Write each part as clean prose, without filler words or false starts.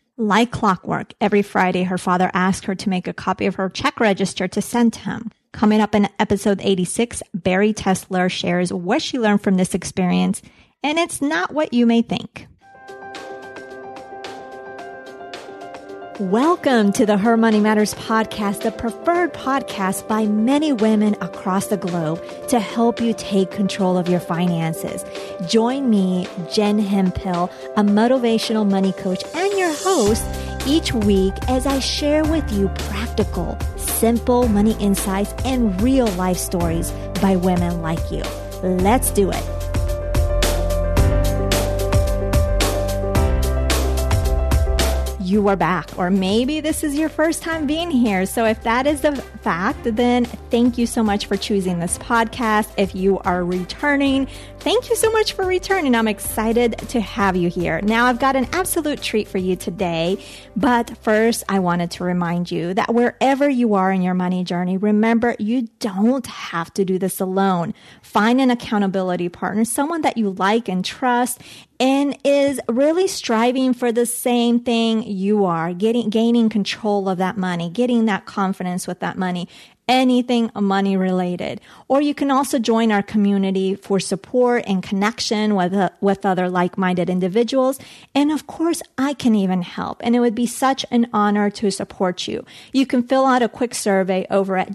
Like clockwork, every Friday, her father asked her to make a copy of her check register to send to him. Coming up in episode 86, Bari Tessler shares what she learned from this experience, and it's not what you may think. Welcome to the Her Money Matters podcast, the preferred podcast by many women across the globe to help you take control of your finances. Join me, Jen Hemphill, a motivational money coach and your host, each week as I share with you practical, simple money insights and real life stories by women like you. Let's do it. You are back, or maybe this is your first time being here. So if that is the fact, then thank you so much for choosing this podcast. If you are returning, thank you so much for returning. I'm excited to have you here. Now, I've got an absolute treat for you today, but first I wanted to remind you that wherever you are in your money journey, remember you don't have to do this alone. Find an accountability partner, someone that you like and trust, and is really striving for the same thing you are, gaining control of that money, getting that confidence with that money, anything money related. Or you can also join our community for support and connection with other like-minded individuals. And of course, I can even help. And it would be such an honor to support you. You can fill out a quick survey over at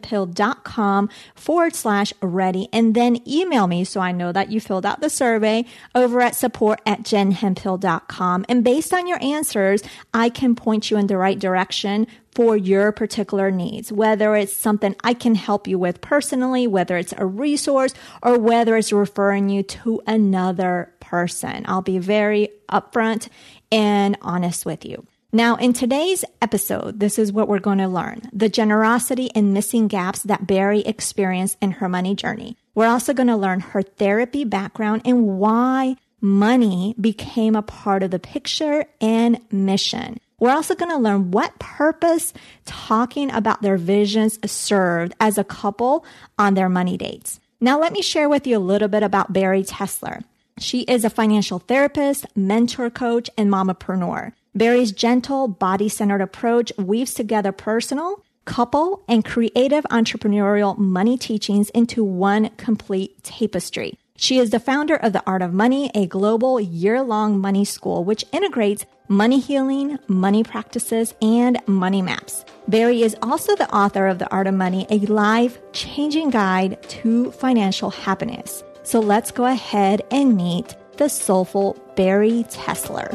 jenhemphill.com/ready and then email me so I know that you filled out the survey over at support@jenhemphill.com. And based on your answers, I can point you in the right direction for your particular needs, whether it's something I can help you with personally, whether it's a resource, or whether it's referring you to another person. I'll be very upfront and honest with you. Now, in today's episode, this is what we're going to learn: the generosity and missing gaps that Bari experienced in her money journey. We're also going to learn her therapy background and why money became a part of the picture and mission. We're also going to learn what purpose talking about their visions served as a couple on their money dates. Now, let me share with you a little bit about Bari Tessler. She is a financial therapist, mentor coach, and mompreneur. Bari's gentle, body-centered approach weaves together personal, couple, and creative entrepreneurial money teachings into one complete tapestry. She is the founder of The Art of Money, a global year-long money school which integrates money healing, money practices, and money maps. Bari is also the author of The Art of Money, a life-changing guide to financial happiness. So let's go ahead and meet the soulful Bari Tessler.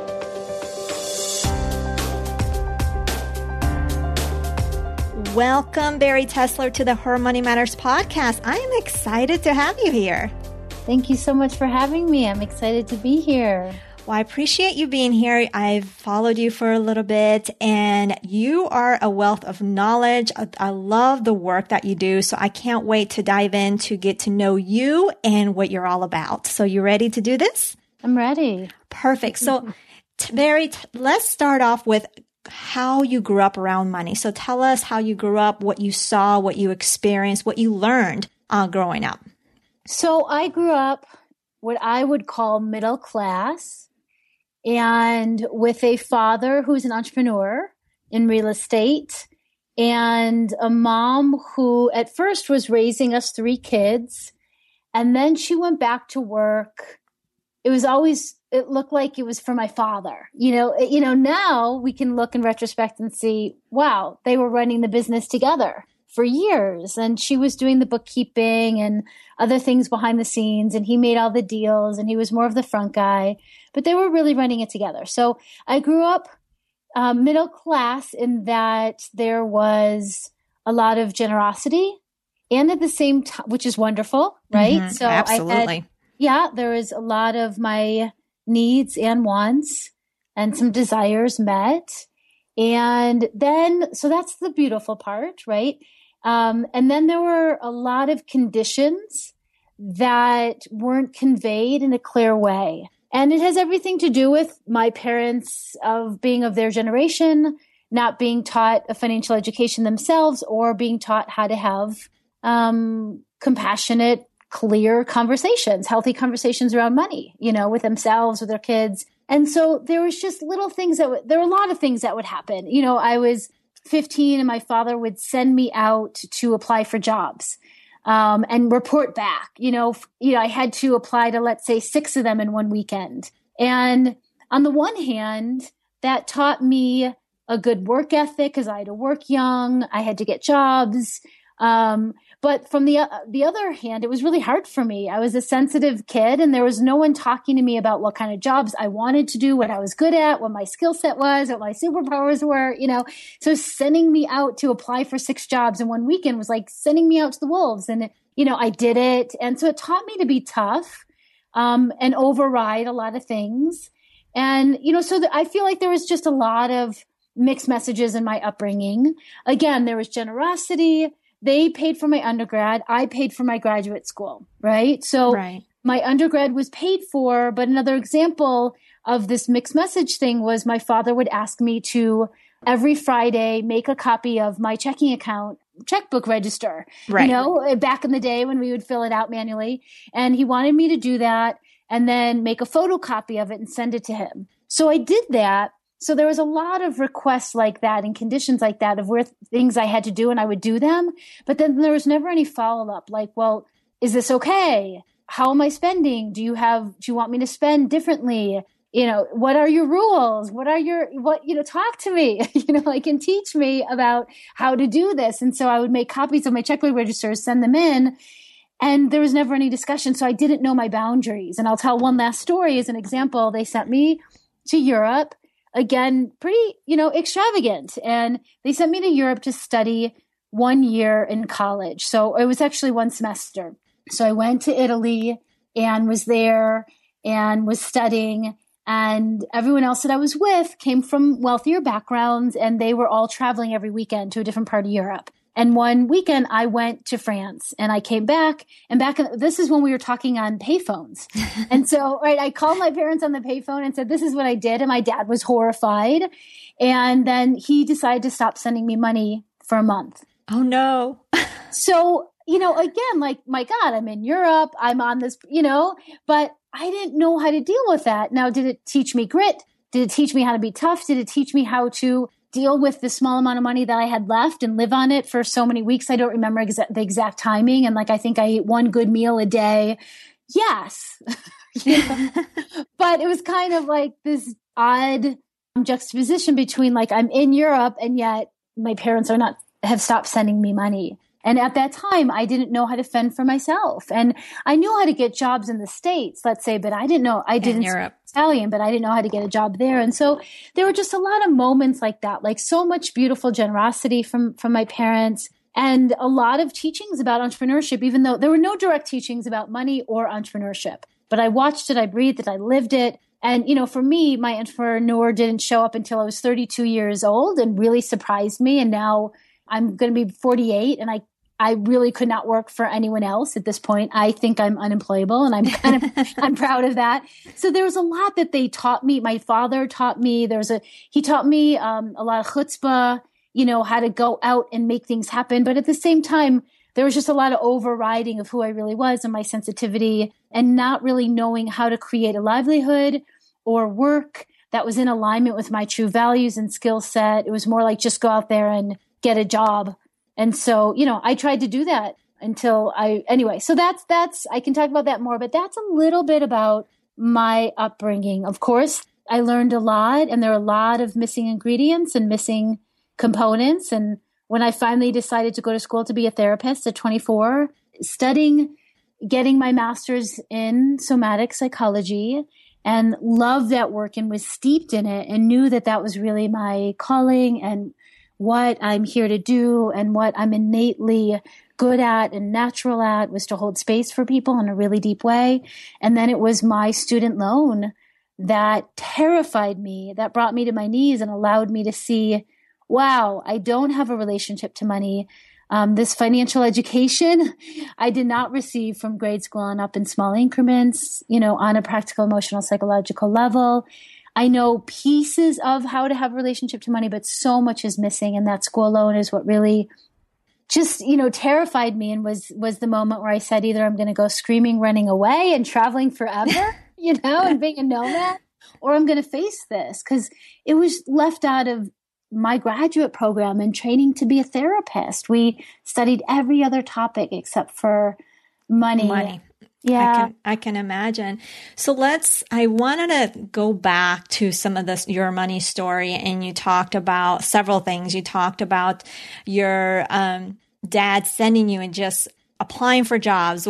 Welcome, Bari Tessler, to the Her Money Matters podcast. I am excited to have you here. Thank you so much for having me. I'm excited to be here. Well, I appreciate you being here. I've followed you for a little bit, and you are a wealth of knowledge. I love the work that you do, so I can't wait to dive in to get to know you and what you're all about. So you ready to do this? I'm ready. Perfect. So, Bari, let's start off with how you grew up around money. So tell us how you grew up, what you saw, what you experienced, what you learned growing up. So I grew up what I would call middle class, and with a father who's an entrepreneur in real estate, and a mom who at first was raising us 3 kids, and then she went back to work. It looked like it was for my father. Now we can look in retrospect and see, wow, they were running the business together for years, and she was doing the bookkeeping and other things behind the scenes, and he made all the deals, and he was more of the front guy, but they were really running it together. So I grew up middle class in that there was a lot of generosity, and at the same time, which is wonderful, right? Mm-hmm, so absolutely. There was a lot of my needs and wants and some desires met. And then, so that's the beautiful part, right? And then there were a lot of conditions that weren't conveyed in a clear way. And it has everything to do with my parents being of their generation, not being taught a financial education themselves, or being taught how to have compassionate, clear conversations, healthy conversations around money, with themselves, with their kids. And so there was just little things there were a lot of things that would happen. I was 15 and my father would send me out to apply for jobs, and report back. I had to apply to, let's say, 6 of them in one weekend. And on the one hand, that taught me a good work ethic because I had to work young. I had to get jobs. But from the other hand, it was really hard for me. I was a sensitive kid and there was no one talking to me about what kind of jobs I wanted to do, what I was good at, what my skill set was, what my superpowers were, So sending me out to apply for 6 jobs in one weekend was like sending me out to the wolves. And, I did it. And so it taught me to be tough, and override a lot of things. And, I feel like there was just a lot of mixed messages in my upbringing. Again, there was generosity. They paid for my undergrad. I paid for my graduate school, right? So my undergrad was paid for, but another example of this mixed message thing was my father would ask me to every Friday make a copy of my checking account checkbook register, back in the day when we would fill it out manually. And he wanted me to do that and then make a photocopy of it and send it to him. So I did that. So there was a lot of requests like that and conditions like that of where things I had to do and I would do them. But then there was never any follow-up like, well, is this okay? How am I spending? Do you want me to spend differently? What are your rules? Talk to me, and teach me about how to do this. And so I would make copies of my checkbook registers, send them in. And there was never any discussion. So I didn't know my boundaries. And I'll tell one last story as an example. They sent me to Europe. Again, pretty, extravagant. And they sent me to Europe to study 1 year in college. So it was actually 1 semester. So I went to Italy and was there and was studying. And everyone else that I was with came from wealthier backgrounds and they were all traveling every weekend to a different part of Europe. And one weekend I went to France and I came back this is when we were talking on payphones. And so, I called my parents on the payphone and said, this is what I did. And my dad was horrified. And then he decided to stop sending me money for a month. Oh no. So, again, like, my God, I'm in Europe, I'm on this, but I didn't know how to deal with that. Now, did it teach me grit? Did it teach me how to be tough? Did it teach me how to deal with the small amount of money that I had left and live on it for so many weeks? I don't remember the exact timing. And I think I ate 1 good meal a day. Yes. But it was kind of like this odd juxtaposition between I'm in Europe and yet my parents have stopped sending me money. And at that time, I didn't know how to fend for myself. And I knew how to get jobs in the States, let's say, but I didn't Europe. Italian, but I didn't know how to get a job there. And so there were just a lot of moments like that, so much beautiful generosity from my parents and a lot of teachings about entrepreneurship, even though there were no direct teachings about money or entrepreneurship. But I watched it, I breathed it, I lived it. And, for me, my entrepreneur didn't show up until I was 32 years old and really surprised me. And now I'm going to be 48 and I really could not work for anyone else at this point. I think I'm unemployable and I'm proud of that. So there was a lot that they taught me. My father taught me, he taught me a lot of chutzpah, how to go out and make things happen. But at the same time, there was just a lot of overriding of who I really was and my sensitivity and not really knowing how to create a livelihood or work that was in alignment with my true values and skill set. It was more like just go out there and get a job. And so, I tried to do that until so that's, I can talk about that more, but that's a little bit about my upbringing. Of course, I learned a lot and there are a lot of missing ingredients and missing components. And when I finally decided to go to school to be a therapist at 24, studying, getting my master's in somatic psychology and loved that work and was steeped in it and knew that that was really my calling and what I'm here to do and what I'm innately good at and natural at was to hold space for people in a really deep way. And then it was my student loan that terrified me, that brought me to my knees and allowed me to see, wow, I don't have a relationship to money. This financial education I did not receive from grade school and up in small increments, on a practical, emotional, psychological level. I know pieces of how to have a relationship to money, but so much is missing. And that school loan is what really just, terrified me and was the moment where I said, either I'm going to go screaming, running away and traveling forever, and being a nomad, or I'm going to face this, because it was left out of my graduate program and training to be a therapist. We studied every other topic except for money. Yeah. I can imagine. So I wanted to go back to some of your money story, and you talked about several things. You talked about your dad sending you and just applying for jobs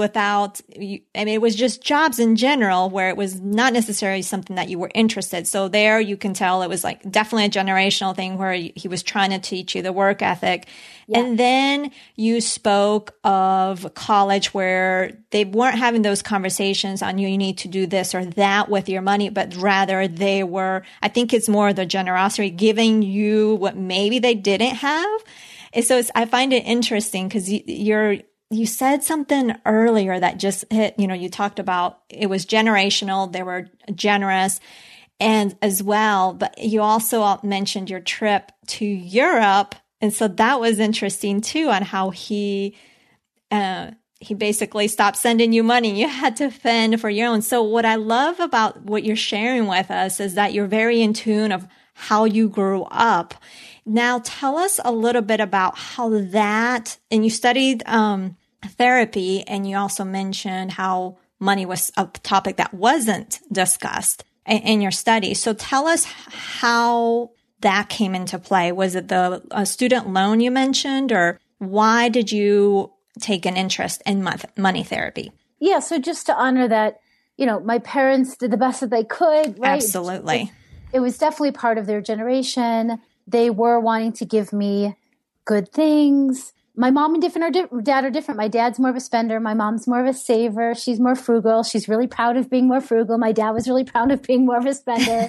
it was just jobs in general where it was not necessarily something that you were interested. So there you can tell it was like definitely a generational thing where he was trying to teach you the work ethic. Yeah. And then you spoke of college where they weren't having those conversations on you need to do this or that with your money, but rather they were, I think it's more the generosity, giving you what maybe they didn't have. And so I find it interesting because you said something earlier that just hit, you talked about it was generational. They were generous and as well, but you also mentioned your trip to Europe. And so that was interesting too on how he basically stopped sending you money. You had to fend for your own. So what I love about what you're sharing with us is that you're very in tune of how you grew up. Now tell us a little bit about how that, and you studied therapy, and you also mentioned how money was a topic that wasn't discussed in your study. So tell us how that came into play. Was it the student loan you mentioned, or why did you take an interest in money therapy? Yeah, so just to honor that, my parents did the best that they could, right? Absolutely. It was definitely part of their generation. They were wanting to give me good things. My mom and dad are different. My dad's more of a spender. My mom's more of a saver. She's more frugal. She's really proud of being more frugal. My dad was really proud of being more of a spender,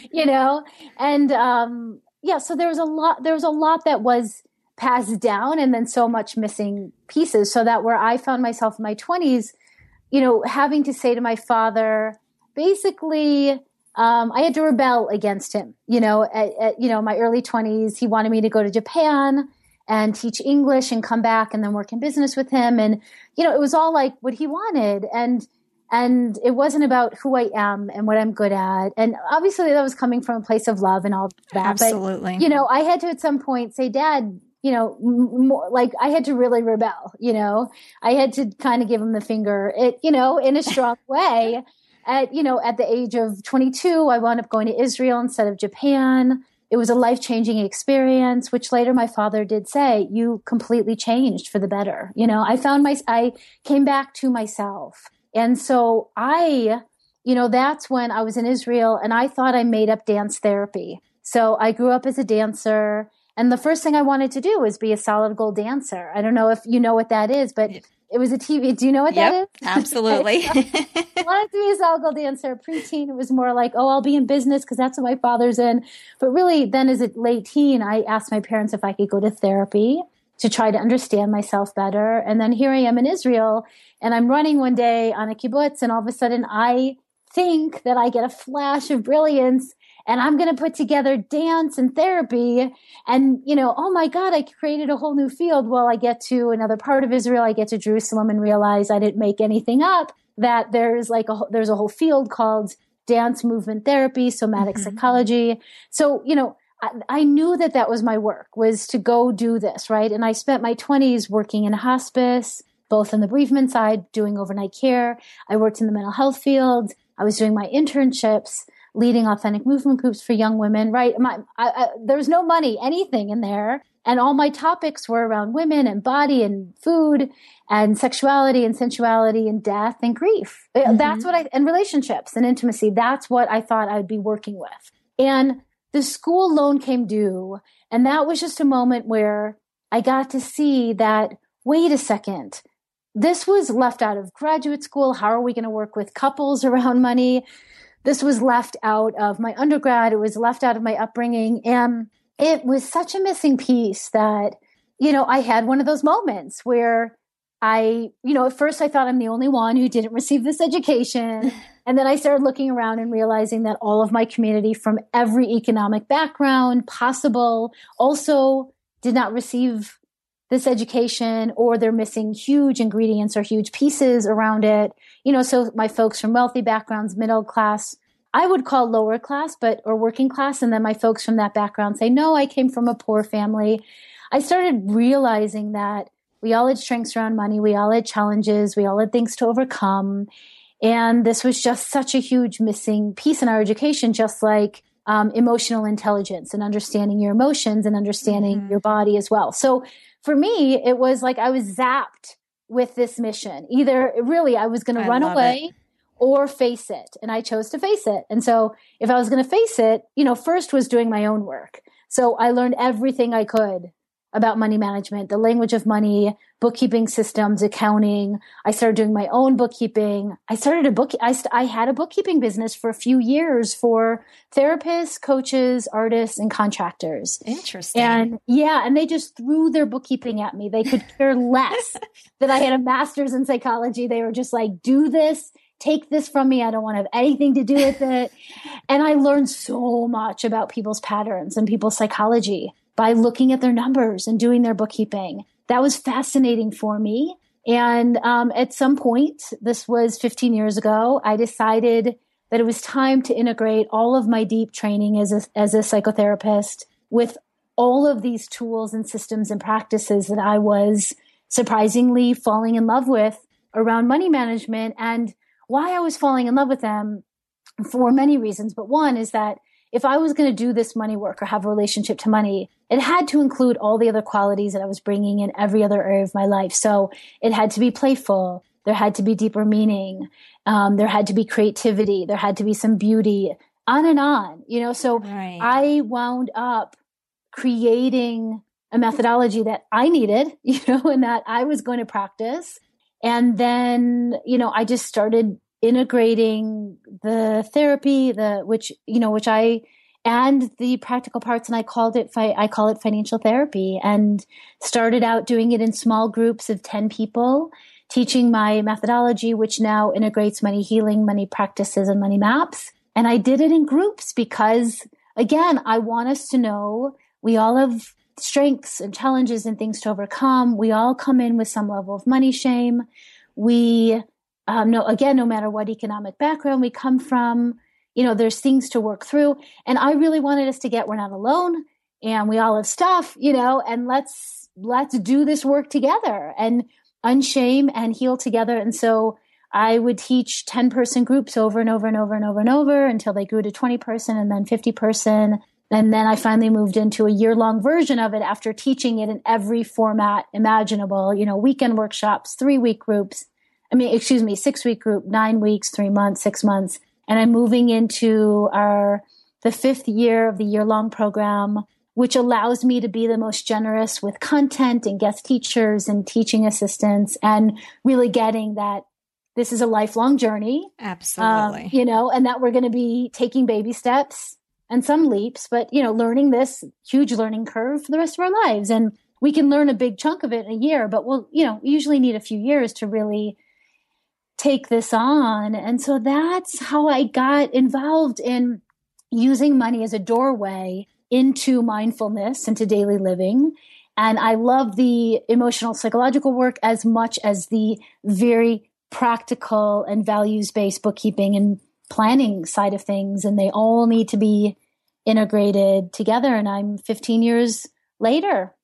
And so there was a lot that was passed down, and then so much missing pieces. So that where I found myself in my 20s, having to say to my father, basically, I had to rebel against him. At my early 20s, he wanted me to go to Japan and teach English and come back and then work in business with him. And, it was all like what he wanted. And it wasn't about who I am and what I'm good at. And obviously that was coming from a place of love and all that. Absolutely. But, I had to at some point say, Dad, I had to really rebel, I had to kind of give him the finger, in a strong way. At the age of 22, I wound up going to Israel instead of Japan. It was a life-changing experience, which later my father did say, you completely changed for the better. I came back to myself. And so that's when I was in Israel, and I thought I made up dance therapy. So I grew up as a dancer, and the first thing I wanted to do was be a solid gold dancer. I don't know if you know what that is, but it was a TV. Do you know what that is? Absolutely. I wanted to be a solid gold dancer. Preteen, it was more like, I'll be in business because that's what my father's in. But really, then as a late teen, I asked my parents if I could go to therapy to try to understand myself better. And then here I am in Israel, and I'm running one day on a kibbutz, and all of a sudden I think that I get a flash of brilliance, and I'm going to put together dance and therapy. And, oh my God, I created a whole new field. Well, I get to another part of Israel. I get to Jerusalem and realize I didn't make anything up, that there's a whole field called dance movement therapy, somatic psychology. So, I knew that was my work, was to go do this, right? And I spent my 20s working in hospice, both on the bereavement side, doing overnight care. I worked in the mental health field. I was doing my internships, leading authentic movement groups for young women, right? There was no money, anything in there. And all my topics were around women and body and food and sexuality and sensuality and death and grief. That's what and relationships and intimacy. That's what I thought I'd be working with. And the school loan came due. And that was just a moment where I got to see that, wait a second, this was left out of graduate school. How are we going to work with couples around money? This was left out of my undergrad. It was left out of my upbringing. And it was such a missing piece that, I had one of those moments where at first I thought I'm the only one who didn't receive this education. And then I started looking around and realizing that all of my community from every economic background possible also did not receive this education, or they're missing huge ingredients or huge pieces around it. So my folks from wealthy backgrounds, middle class, I would call lower class, or working class. And then my folks from that background say, no, I came from a poor family. I started realizing that we all had strengths around money. We all had challenges. We all had things to overcome. And this was just such a huge missing piece in our education, just like emotional intelligence and understanding your emotions and understanding your body as well. So for me, it was like I was zapped with this mission. Either really I was going to run away or face it. And I chose to face it. And so if I was going to face it, first was doing my own work. So I learned everything I could about money management, the language of money, bookkeeping systems, accounting. I started doing my own bookkeeping. I had a bookkeeping business for a few years for therapists, coaches, artists, and contractors. Interesting. And they just threw their bookkeeping at me. They could care less that I had a master's in psychology. They were just like, do this, take this from me. I don't want to have anything to do with it. And I learned so much about people's patterns and people's psychology by looking at their numbers and doing their bookkeeping. That was fascinating for me. And at some point, this was 15 years ago, I decided that it was time to integrate all of my deep training as a psychotherapist with all of these tools and systems and practices that I was surprisingly falling in love with around money management. And why I was falling in love with them for many reasons. But one is that if I was going to do this money work or have a relationship to money, it had to include all the other qualities that I was bringing in every other area of my life. So it had to be playful. There had to be deeper meaning. There had to be creativity. There had to be some beauty, on and on, So right. I wound up creating a methodology that I needed, and that I was going to practice. And then, I just started integrating the therapy, which and the practical parts, and I call it financial therapy, and started out doing it in small groups of 10 people, teaching my methodology, which now integrates money healing, money practices, and money maps. And I did it in groups because, again, I want us to know we all have strengths and challenges and things to overcome. We all come in with some level of money shame. We no matter what economic background we come from, there's things to work through. And I really wanted us to get, we're not alone and we all have stuff, and let's do this work together and unshame and heal together. And so I would teach 10-person groups over and over and over and over and over until they grew to 20-person and then 50-person. And then I finally moved into a year-long version of it after teaching it in every format imaginable, weekend workshops, 3-week groups. 6-week group, 9 weeks, 3 months, 6 months. And I'm moving into the 5th year of the year-long program, which allows me to be the most generous with content and guest teachers and teaching assistants, and really getting that this is a lifelong journey. Absolutely. And that we're going to be taking baby steps and some leaps, but, learning this huge learning curve for the rest of our lives. And we can learn a big chunk of it in a year, but we usually need a few years to really take this on. And so that's how I got involved in using money as a doorway into mindfulness, into daily living. And I love the emotional psychological work as much as the very practical and values-based bookkeeping and planning side of things. And they all need to be integrated together. And I'm 15 years later.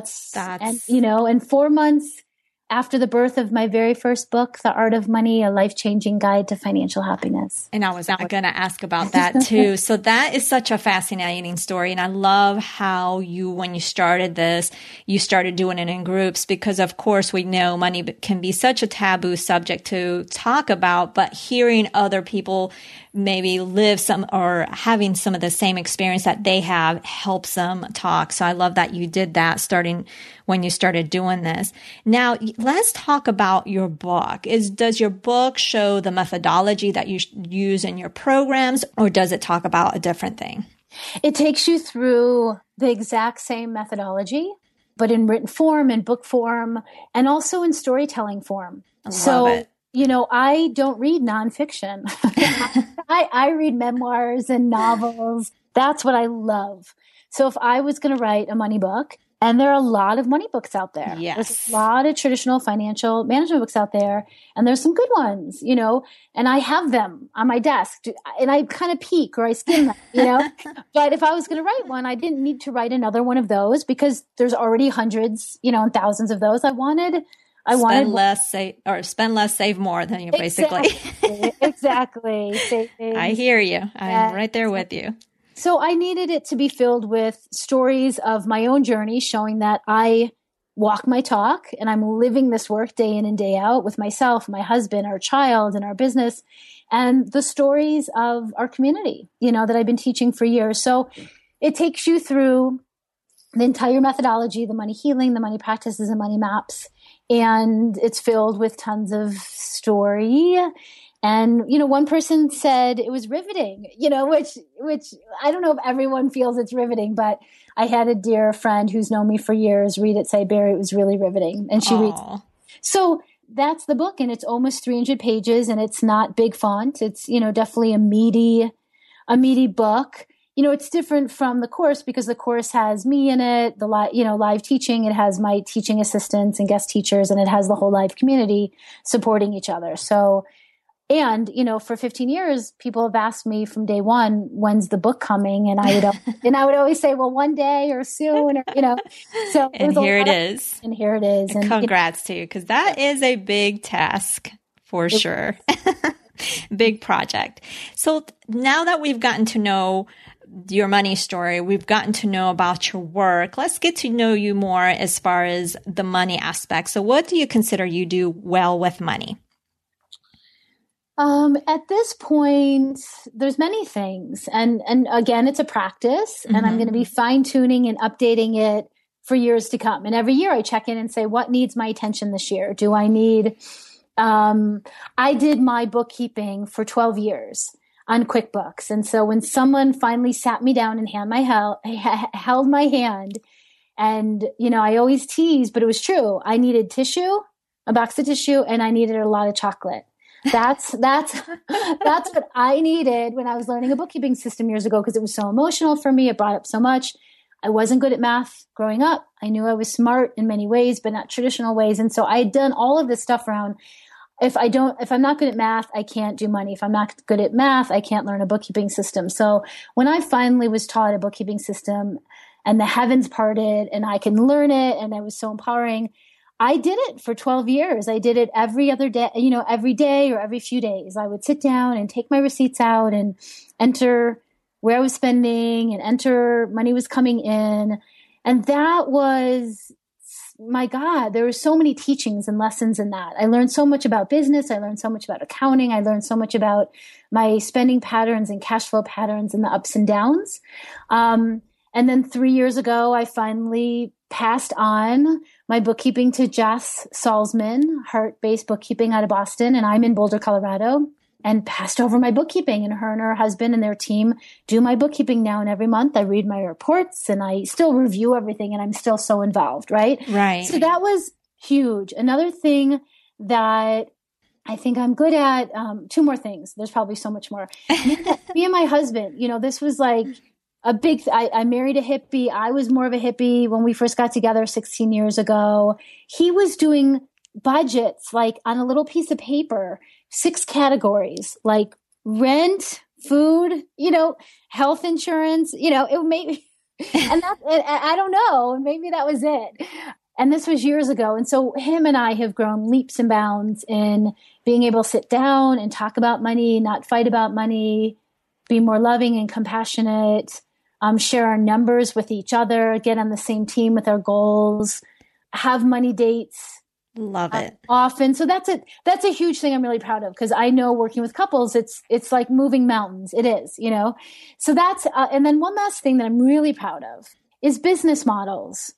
And 4 months after the birth of my very first book, The Art of Money, A Life-Changing Guide to Financial Happiness. And I was going to ask about that too. So that is such a fascinating story. And I love how when you started this, you started doing it in groups, because of course we know money can be such a taboo subject to talk about, but hearing other people maybe live some or having some of the same experience that they have helps them talk. So I love that you did that starting when you started doing this. Now, let's talk about your book. Does your book show the methodology that you use in your programs, or does it talk about a different thing? It takes you through the exact same methodology, but in written form, in book form, and also in storytelling form. I love it. I don't read nonfiction. I read memoirs and novels. That's what I love. So if I was going to write a money book, And there are a lot of money books out there. Yes. There's a lot of traditional financial management books out there. And there's some good ones, and I have them on my desk and I kind of peek or I skim them, But if I was going to write one, I didn't need to write another one of those because there's already hundreds, and thousands of those. I wanted spend less, save more than you basically. Exactly. I hear you. I'm right there with you. So I needed it to be filled with stories of my own journey, showing that I walk my talk and I'm living this work day in and day out with myself, my husband, our child, and our business, and the stories of our community, that I've been teaching for years. So it takes you through the entire methodology, the money healing, the money practices, and money maps. And it's filled with tons of story. And, one person said it was riveting, which I don't know if everyone feels it's riveting, but I had a dear friend who's known me for years read it, say, Barry, it was really riveting. And she reads it. So that's the book. And it's almost 300 pages and it's not big font. It's, definitely a meaty book. It's different from the course because the course has me in it, the live teaching. It has my teaching assistants and guest teachers, and it has the whole live community supporting each other. So, and, for 15 years, people have asked me from day one, when's the book coming? And I would always say, well, one day or soon, or, so. And here it is. And here it is. And congrats to you, because that is a big task for sure. Big project. So now that we've gotten to know your money story, we've gotten to know about your work, let's get to know you more as far as the money aspect. So what do you consider you do well with money? At this point, there's many things. And again, it's a practice and I'm going to be fine tuning and updating it for years to come. And every year I check in and say, what needs my attention this year? Do I need, I did my bookkeeping for 12 years on QuickBooks. And so when someone finally sat me down and held my hand and, I always tease, but it was true. I needed tissue, a box of tissue, and I needed a lot of chocolate. That's what I needed when I was learning a bookkeeping system years ago, because it was so emotional for me. It brought up so much. I wasn't good at math growing up. I knew I was smart in many ways, but not traditional ways. And so I had done all of this stuff around, if I'm not good at math, I can't do money. If I'm not good at math, I can't learn a bookkeeping system. So when I finally was taught a bookkeeping system and the heavens parted and I can learn it and it was so empowering, I did it for 12 years. I did it every other day, every day or every few days. I would sit down and take my receipts out and enter where I was spending and enter money was coming in. And that was, my God, there were so many teachings and lessons in that. I learned so much about business. I learned so much about accounting. I learned so much about my spending patterns and cash flow patterns and the ups and downs. And then 3 years ago, I finally passed on my bookkeeping to Jess Salzman, Heart-Based Bookkeeping out of Boston, and I'm in Boulder, Colorado, and passed over my bookkeeping. And her husband and their team do my bookkeeping now. And every month I read my reports and I still review everything and I'm still so involved, right? Right. So that was huge. Another thing that I think I'm good at, two more things. There's probably so much more. Me and my husband, this was like a big, I married a hippie. I was more of a hippie when we first got together 16 years ago. He was doing budgets like on a little piece of paper, 6 categories, like rent, food, health insurance, it made, and that, I don't know, maybe that was it. And this was years ago. And so him and I have grown leaps and bounds in being able to sit down and talk about money, not fight about money, be more loving and compassionate, share our numbers with each other, get on the same team with our goals, have money dates. Love it. Often. So that's a huge thing I'm really proud of, because I know working with couples, it's like moving mountains. It is, so that's, and then one last thing that I'm really proud of is business models.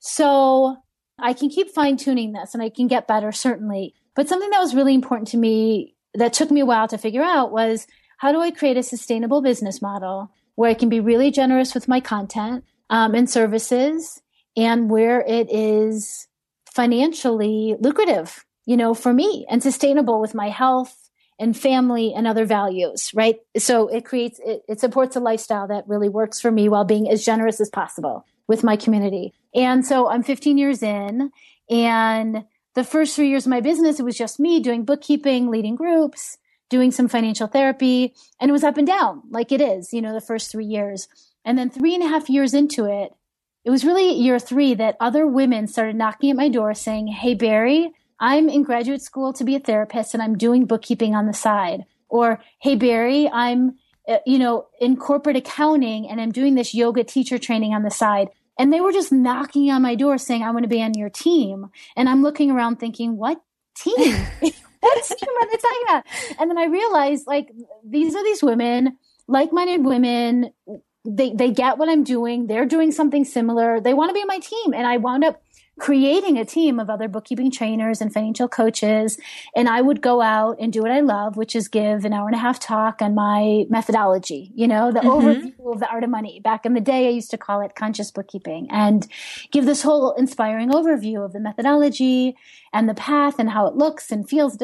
So I can keep fine tuning this and I can get better, certainly. But something that was really important to me that took me a while to figure out was, how do I create a sustainable business model where I can be really generous with my content and services, and where it is financially lucrative, for me, and sustainable with my health and family and other values, right? So it supports a lifestyle that really works for me while being as generous as possible with my community. And so I'm 15 years in, and the first 3 years of my business, it was just me doing bookkeeping, leading groups, doing some financial therapy, and it was up and down like it is, the first 3 years. And then 3.5 years into it, it was really year 3 that other women started knocking at my door saying, "Hey, Barry, I'm in graduate school to be a therapist and I'm doing bookkeeping on the side." Or, "Hey, Barry, I'm, in corporate accounting and I'm doing this yoga teacher training on the side." And they were just knocking on my door saying, "I want to be on your team." And I'm looking around thinking, what team? What team are they talking about? And then I realized, these are these women, like-minded women. They get what I'm doing. They're doing something similar. They want to be on my team. And I wound up creating a team of other bookkeeping trainers and financial coaches. And I would go out and do what I love, which is give an 1.5-hour talk on my methodology, the overview of the art of money. Back in the day, I used to call it conscious bookkeeping, and give this whole inspiring overview of the methodology and the path and how it looks and feels,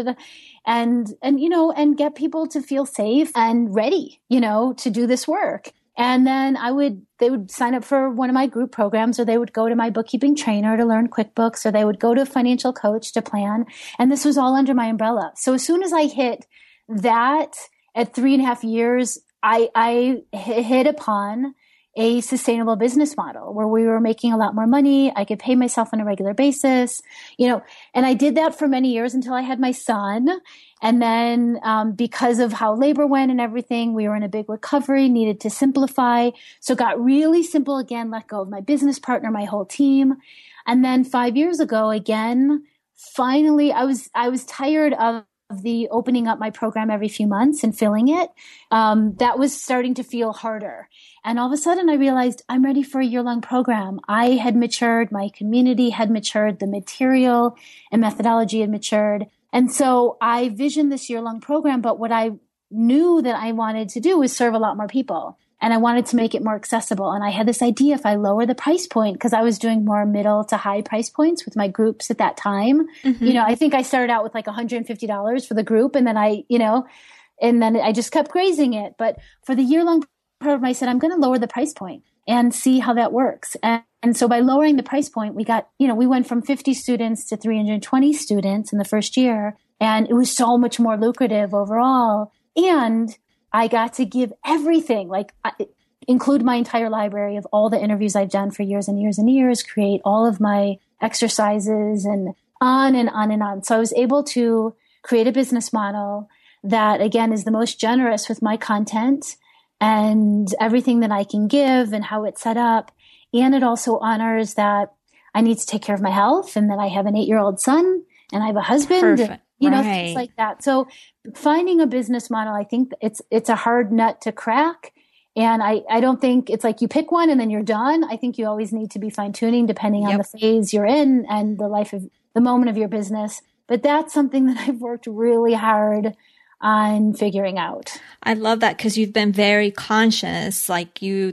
and get people to feel safe and ready, to do this work. And then they would sign up for one of my group programs, or they would go to my bookkeeping trainer to learn QuickBooks, or they would go to a financial coach to plan. And this was all under my umbrella. So as soon as I hit that at 3.5 years, I hit upon a sustainable business model where we were making a lot more money. I could pay myself on a regular basis, and I did that for many years until I had my son. And then because of how labor went and everything, we were in a big recovery, needed to simplify. So it got really simple again, let go of my business partner, my whole team. And then 5 years ago, again, finally, I was tired of the opening up my program every few months and filling it. That was starting to feel harder. And all of a sudden I realized I'm ready for a year-long program. I had matured, my community had matured, the material and methodology had matured. And so I visioned this year-long program, but what I knew that I wanted to do was serve a lot more people. And I wanted to make it more accessible. And I had this idea, if I lower the price point, because I was doing more middle to high price points with my groups at that time. Mm-hmm. I think I started out with like $150 for the group. And then I just kept raising it. But for the year-long program, I said, I'm going to lower the price point and see how that works. And so by lowering the price point, we got, we went from 50 students to 320 students in the first year. And it was so much more lucrative overall. And I got to give everything, include my entire library of all the interviews I've done for years and years and years, create all of my exercises, and on and on and on. So I was able to create a business model that, again, is the most generous with my content and everything that I can give and how it's set up. And it also honors that I need to take care of my health, and that I have an 8-year-old son and I have a husband. Perfect. Right. Things like that. So finding a business model, I think it's a hard nut to crack. And I don't think it's like you pick one and then you're done. I think you always need to be fine tuning depending on the phase you're in and the moment of your business. But that's something that I've worked really hard on figuring out. I love that, because you've been very conscious. Like you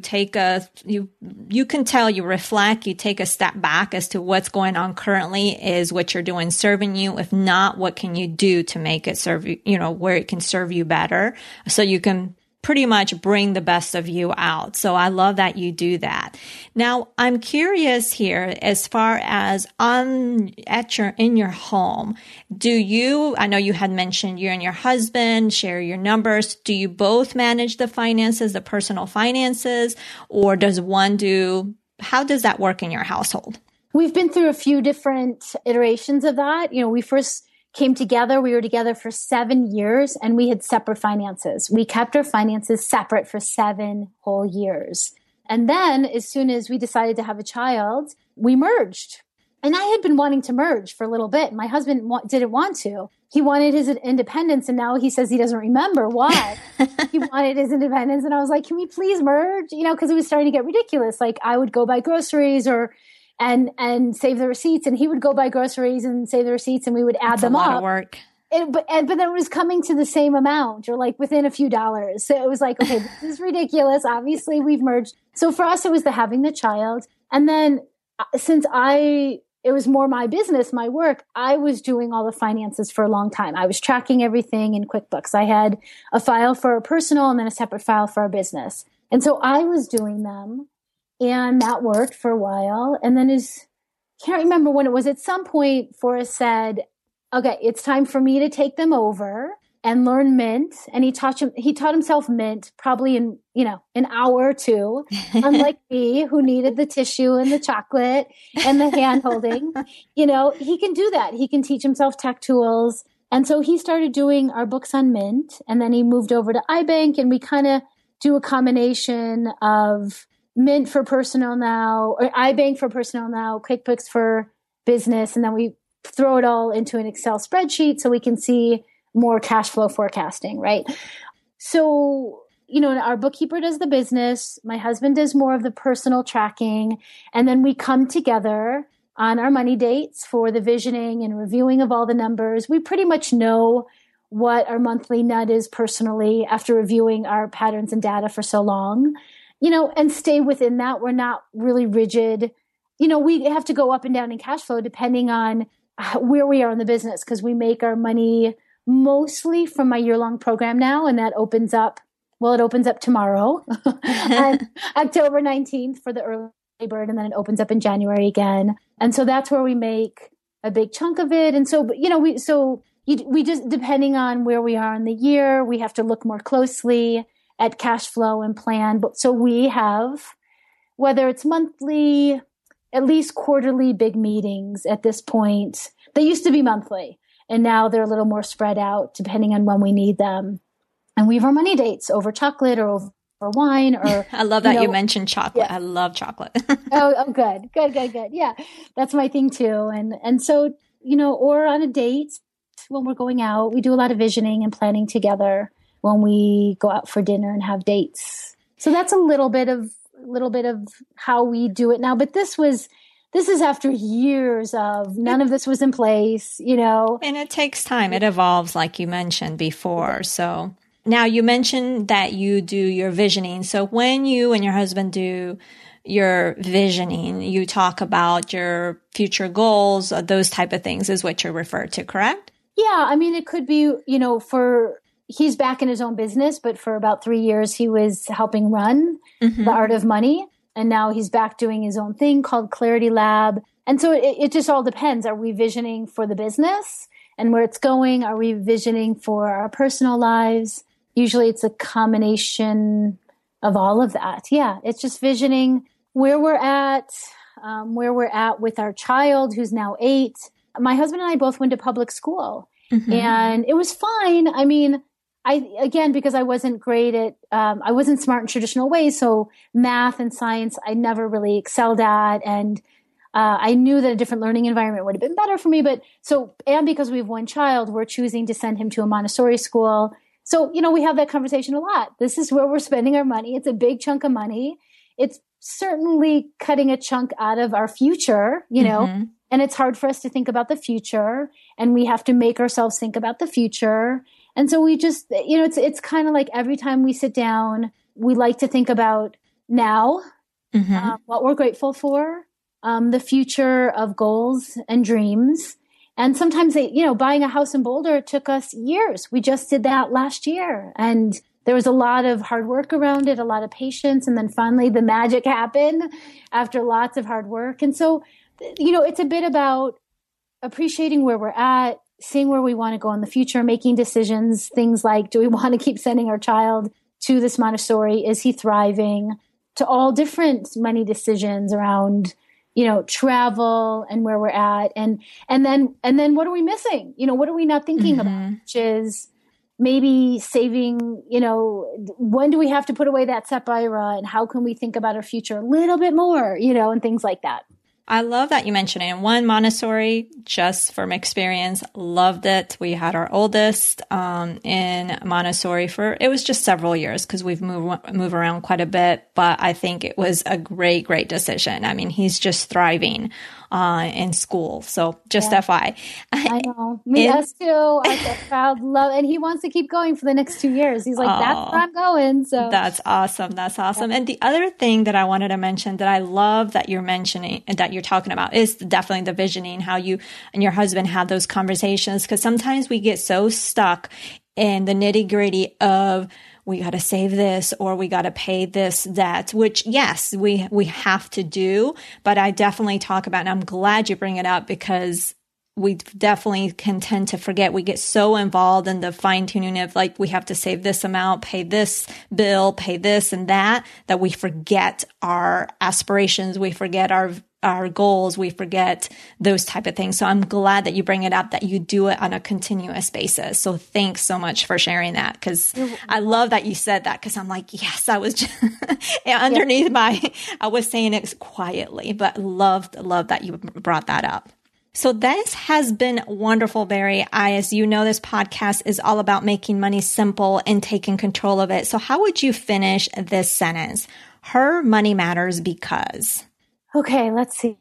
can tell, you reflect, you take a step back as to what's going on currently. Is what you're doing serving you? If not, what can you do to make it serve you, where it can serve you better, so you can pretty much bring the best of you out. So I love that you do that. Now, I'm curious here, as far as in your home, I know you had mentioned you and your husband share your numbers. Do you both manage the finances, the personal finances, or does one how does that work in your household? We've been through a few different iterations of that. We first came together. We were together for 7 years and we had separate finances. We kept our finances separate for 7 whole years. And then as soon as we decided to have a child, we merged. And I had been wanting to merge for a little bit. My husband didn't want to. He wanted his independence. And now he says he doesn't remember why he wanted his independence. And I was like, can we please merge? Because it was starting to get ridiculous. Like I would go buy groceries and save the receipts, and he would go buy groceries and save the receipts, and we would add them up. That's a lot of work. But then it was coming to the same amount, or like within a few dollars. So it was like, okay, this is ridiculous. Obviously, we've merged. So for us, it was having the child. And then since it was more my business, my work, I was doing all the finances for a long time. I was tracking everything in QuickBooks. I had a file for our personal and then a separate file for our business. And so I was doing them. And that worked for a while. And then can't remember when it was, at some point, Forrest said, okay, it's time for me to take them over and learn Mint. And he taught himself Mint probably in, an hour or two, unlike me, who needed the tissue and the chocolate and the hand holding. He can do that. He can teach himself tech tools. And so he started doing our books on Mint, and then he moved over to iBank, and we kind of do a combination of Mint for personal now, or iBank for personal now, QuickBooks for business. And then we throw it all into an Excel spreadsheet so we can see more cash flow forecasting, right? So, our bookkeeper does the business. My husband does more of the personal tracking. And then we come together on our money dates for the visioning and reviewing of all the numbers. We pretty much know what our monthly nut is personally after reviewing our patterns and data for so long, and stay within that. We're not really rigid. We have to go up and down in cash flow depending on where we are in the business, because we make our money mostly from my year-long program now, and that opens up tomorrow on October 19th for the early bird, and then it opens up in January again. And so that's where we make a big chunk of it. And so, we just, depending on where we are in the year, we have to look more closely at cash flow and plan. But so we have, whether it's monthly, at least quarterly big meetings at this point. They used to be monthly, and now they're a little more spread out depending on when we need them. And we have our money dates over chocolate or over wine, or I love that you mentioned chocolate. Yeah. I love chocolate. oh, good. Yeah, that's my thing too. And so, or on a date when we're going out, we do a lot of visioning and planning together when we go out for dinner and have dates. So that's a little bit of how we do it now. But this is after years of none of this was in place, And it takes time. It evolves, like you mentioned before. So now you mentioned that you do your visioning. So when you and your husband do your visioning, you talk about your future goals, those type of things is what you refer to, correct? Yeah. I mean, it could be, he's back in his own business, but for about 3 years, he was helping run The Art of Money. And now he's back doing his own thing called Clarity Lab. And so it just all depends. Are we visioning for the business and where it's going? Are we visioning for our personal lives? Usually it's a combination of all of that. Yeah. It's just visioning where we're at with our child, who's now 8. My husband and I both went to public school. And it was fine. I mean, because I wasn't great at, I wasn't smart in traditional ways. So math and science, I never really excelled at. And I knew that a different learning environment would have been better for me. And because we have one child, we're choosing to send him to a Montessori school. So, we have that conversation a lot. This is where we're spending our money. It's a big chunk of money. It's certainly cutting a chunk out of our future, and it's hard for us to think about the future, and we have to make ourselves think about the future. And so we just, it's kind of like every time we sit down, we like to think about now, what we're grateful for, the future of goals and dreams. And sometimes buying a house in Boulder took us years. We just did that last year. And there was a lot of hard work around it, a lot of patience. And then finally the magic happened after lots of hard work. And so, it's a bit about appreciating where we're at, seeing where we want to go in the future, making decisions, things like, do we want to keep sending our child to this Montessori? Is he thriving? To all different money decisions around, travel and where we're at. And then what are we missing? What are we not thinking about? Which is maybe saving, when do we have to put away that SEP IRA, and how can we think about our future a little bit more, and things like that. I love that you mentioned it. And one Montessori, just from experience, loved it. We had our oldest in Montessori it was just several years because we've moved around quite a bit. But I think it was a great, great decision. I mean, he's just thriving in school. So just FYI. I know. Us too. Our child and he wants to keep going for the next 2 years. He's like, that's where I'm going. So that's awesome. That's awesome. Yeah. And the other thing that I wanted to mention that I love that you're mentioning and that you're talking about is definitely the visioning, how you and your husband have those conversations. Because sometimes we get so stuck in the nitty gritty of we got to save this or we got to pay this debt, which yes, we have to do. But I definitely talk about, and I'm glad you bring it up because we definitely can tend to forget. We get so involved in the fine tuning of like, we have to save this amount, pay this bill, pay this and that we forget our aspirations. We forget our goals. We forget those type of things. So I'm glad that you bring it up, that you do it on a continuous basis. So thanks so much for sharing that. Because I love that you said that, because I'm like, yes, I was just underneath I was saying it quietly, but love that you brought that up. So this has been wonderful, Barry. As you know, this podcast is all about making money simple and taking control of it. So how would you finish this sentence? Her money matters because. Okay, let's see.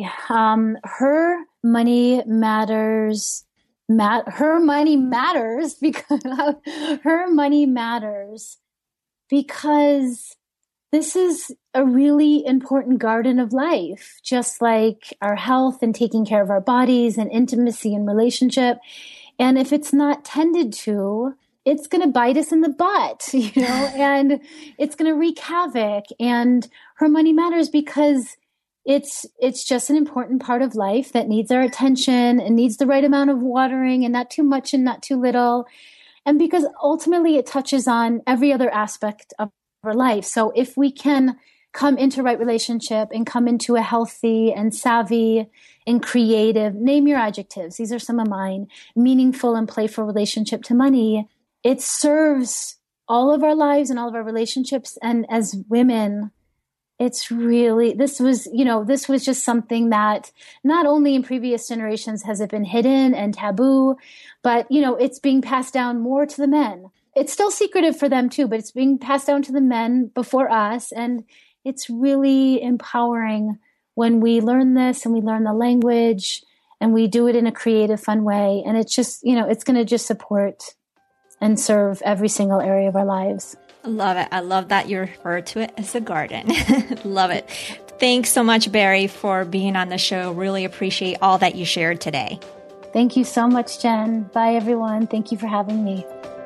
Her money matters. Her money matters because her money matters because this is a really important garden of life, just like our health and taking care of our bodies and intimacy and relationship. And if it's not tended to, it's going to bite us in the butt, and it's going to wreak havoc. And her money matters because it's just an important part of life that needs our attention and needs the right amount of watering and not too much and not too little. And because ultimately it touches on every other aspect of our life. So if we can come into right relationship and come into a healthy and savvy and creative, name your adjectives, these are some of mine, meaningful and playful relationship to money, it serves all of our lives and all of our relationships. And as women, it's really, this was just something that not only in previous generations has it been hidden and taboo, but, it's being passed down more to the men. It's still secretive for them too, but it's being passed down to the men before us. And it's really empowering when we learn this and we learn the language and we do it in a creative, fun way. And it's just, it's going to just support and serve every single area of our lives. I love it. I love that you refer to it as a garden. Love it. Thanks so much, Barry, for being on the show. Really appreciate all that you shared today. Thank you so much, Jen. Bye, everyone. Thank you for having me.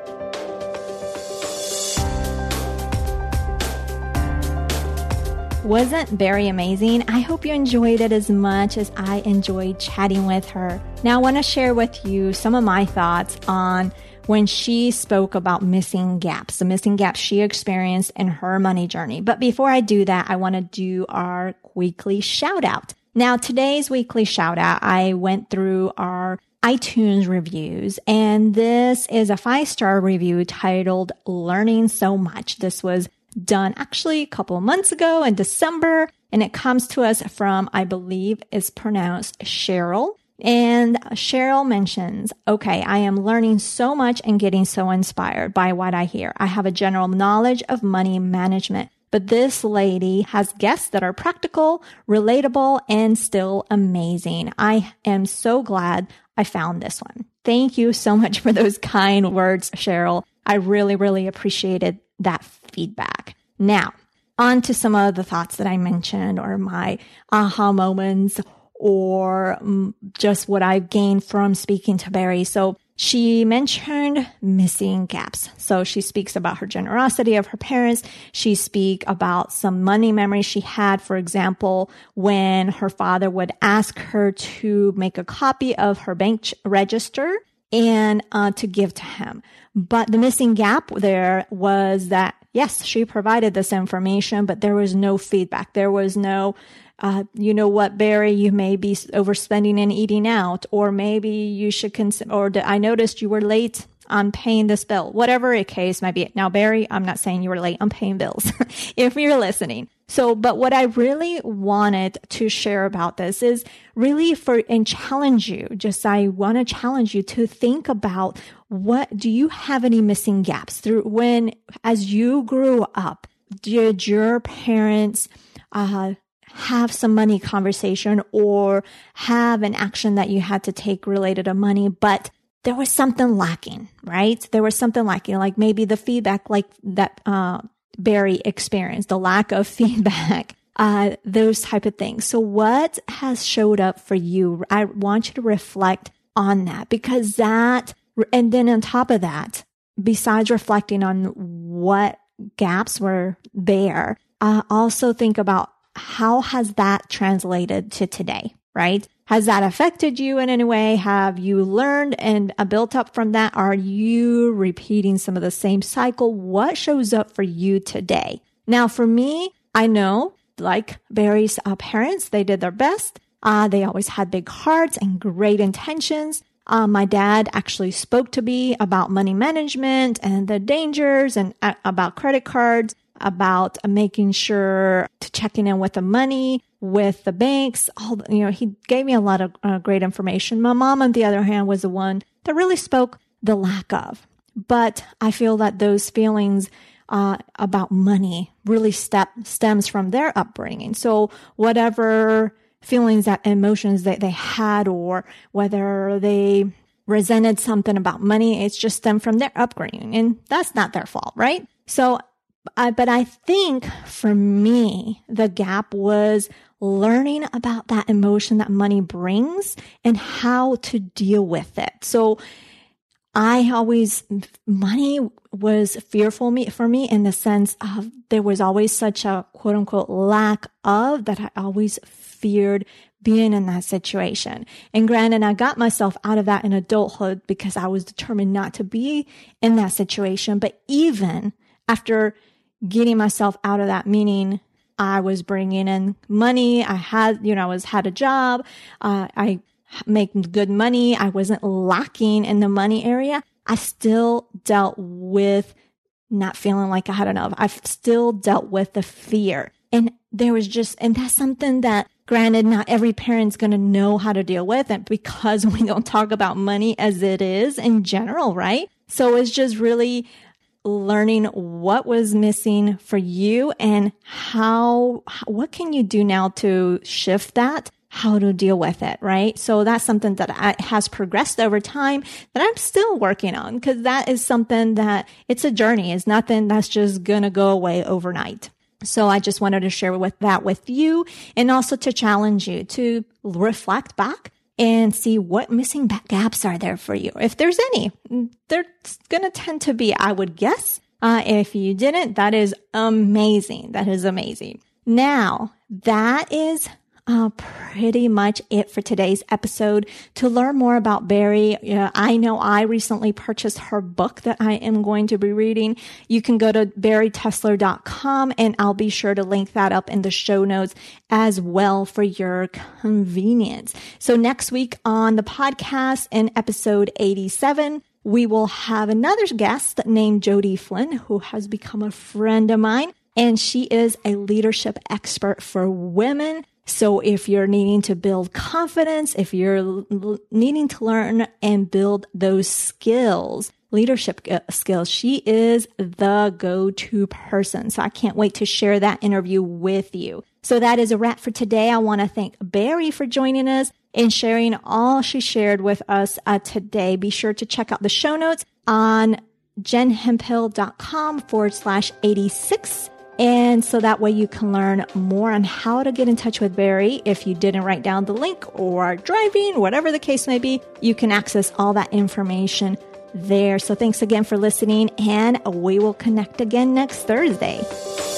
Wasn't Barry amazing? I hope you enjoyed it as much as I enjoyed chatting with her. Now, I want to share with you some of my thoughts on when she spoke about missing gaps, the missing gaps she experienced in her money journey. But before I do that, I want to do our weekly shout out. Now, today's weekly shout out, I went through our iTunes reviews, and this is a 5-star review titled Learning So Much. This was done actually a couple of months ago in December, and it comes to us from, I believe it's pronounced Cheryl. And Cheryl mentions, okay, I am learning so much and getting so inspired by what I hear. I have a general knowledge of money management, but this lady has guests that are practical, relatable, and still amazing. I am so glad I found this one. Thank you so much for those kind words, Cheryl. I really, really appreciated that feedback. Now, on to some of the thoughts that I mentioned, or my aha moments, or just what I've gained from speaking to Barry. So she mentioned missing gaps. So she speaks about her generosity of her parents. She speaks about some money memories she had. For example, when her father would ask her to make a copy of her bank register and to give to him. But the missing gap there was that, yes, she provided this information, but there was no feedback. There was no, you know what, Barry, you may be overspending and eating out, or maybe you should consider, or I noticed you were late on paying this bill, whatever a case might be. Now, Barry, I'm not saying you were late on paying bills if you're listening. So, but what I really wanted to share about this is really and challenge you. I want to challenge you to think about, what do you have any missing gaps through as you grew up? Did your parents, have some money conversation or have an action that you had to take related to money, but there was something lacking, right? There was something lacking, like maybe the feedback like that, Barry experienced, the lack of feedback, those type of things. So what has showed up for you? I want you to reflect on that, because and then on top of that, besides reflecting on what gaps were there, also think about how has that translated to today, right? Has that affected you in any way? Have you learned and built up from that? Are you repeating some of the same cycle? What shows up for you today? Now, for me, I know, like Barry's parents, they did their best. They always had big hearts and great intentions. My dad actually spoke to me about money management and the dangers and about credit cards, about making sure to checking in with the money, with the banks. He gave me a lot of great information. My mom, on the other hand, was the one that really spoke the lack of. But I feel that those feelings about money really stems from their upbringing. So whatever feelings, that emotions that they had, or whether they resented something about money, it's just stemmed from their upbringing, and that's not their fault, right? So, but I think for me, the gap was learning about that emotion that money brings and how to deal with it. So money was fearful for me in the sense of there was always such a quote unquote lack of that I always feared being in that situation. And granted, I got myself out of that in adulthood because I was determined not to be in that situation. But even after getting myself out of that, meaning I was bringing in money, I had a job, I make good money, I wasn't lacking in the money area, I still dealt with not feeling like I had enough. I've still dealt with the fear. And that's something that, granted, not every parent's going to know how to deal with it because we don't talk about money as it is in general, right? So it's just really learning what was missing for you and what can you do now to shift that, how to deal with it, right? So that's something that has progressed over time that I'm still working on, because that is something that it's a journey. It's nothing that's just going to go away overnight. So I just wanted to share that with you, and also to challenge you to reflect back and see what missing gaps are there for you. If there's any, there's going to tend to be, I would guess. If you didn't, that is amazing. That is amazing. Now, that is pretty much it for today's episode. To learn more about Barry, I know I recently purchased her book that I am going to be reading. You can go to barrytessler.com, and I'll be sure to link that up in the show notes as well for your convenience. So next week on the podcast, in episode 87, we will have another guest named Jody Flynn, who has become a friend of mine, and she is a leadership expert for women. So if you're needing to build confidence, if you're needing to learn and build those skills, leadership skills, she is the go-to person. So I can't wait to share that interview with you. So that is a wrap for today. I want to thank Barry for joining us and sharing all she shared with us today. Be sure to check out the show notes on jenhemphill.com/86. And so that way you can learn more on how to get in touch with Barry. If you didn't write down the link or are driving, whatever the case may be, you can access all that information there. So thanks again for listening, and we will connect again next Thursday.